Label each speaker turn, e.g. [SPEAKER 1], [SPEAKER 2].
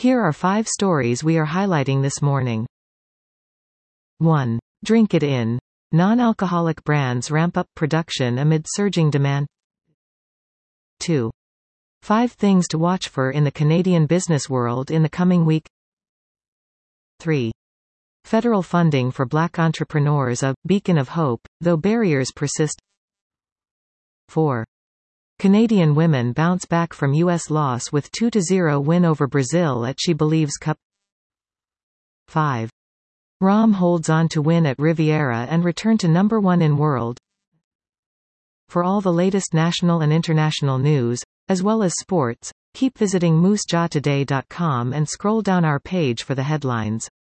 [SPEAKER 1] Here are 5 stories we are highlighting this morning. 1. Drink it in. Non-alcoholic brands ramp up production amid surging demand. 2. 5 things to watch for in the Canadian business world in the coming week. 3. Federal funding for Black entrepreneurs a beacon of hope, though barriers persist. 4. Canadian women bounce back from U.S. loss with 2-0 win over Brazil at She Believes Cup. 5. Rom holds on to win at Riviera and return to number 1 in world. For all the latest national and international news, as well as sports, keep visiting moosejawtoday.com and scroll down our page for the headlines.